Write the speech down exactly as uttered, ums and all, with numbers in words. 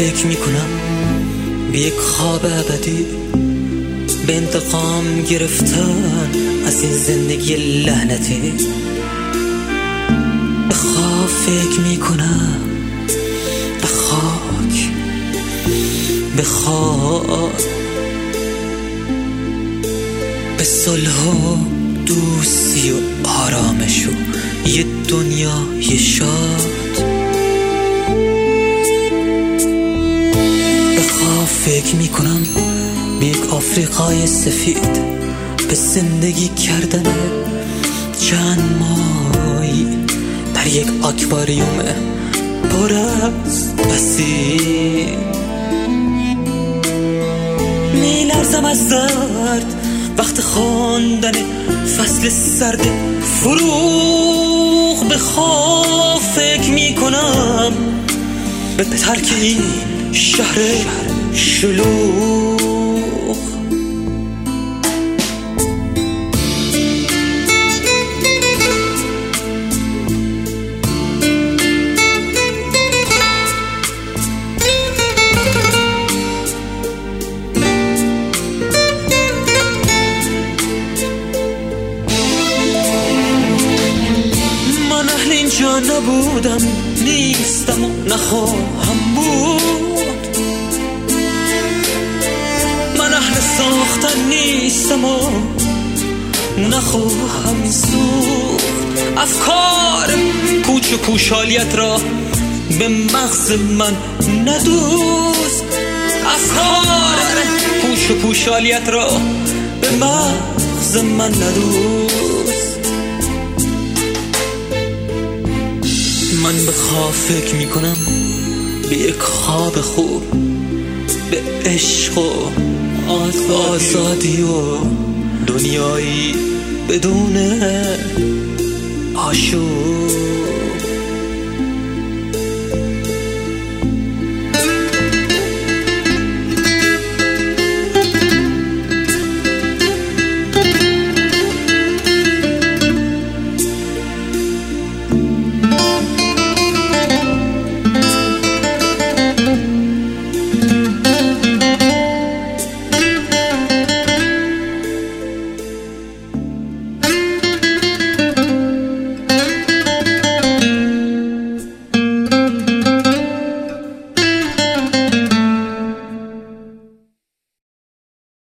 فکر میکنم به یک خواب ابدی، به انتقام گرفتن از این زندگی لعنتی. به خواب فکر میکنم، به خاک، به خاک، به صلح و دوستی و آرامش و یه دنیای شاد. به خواب فکر میکنم به یک آفریقای سفید، به زندگی کردن چند ماهی در یک آکواریوم پر از بسیج. میلرزم از درد وقت خواندن فصل سرد فروغ. به خواب فکر میکنم به ترک این شهر شلوغ. اینجا نبودم، نیستم و نخواهم بود. من اهل ساختن نیستم و نخواهم سوخت. افکار پوچ و پوشالیت را به مغز من ندوز. افکار پوچ و پوشالیت را به مغز من ندوز. من به خواب فکر میکنم به یک خواب خوب، به عشق و آزادی و دنیایی بدون آشوب.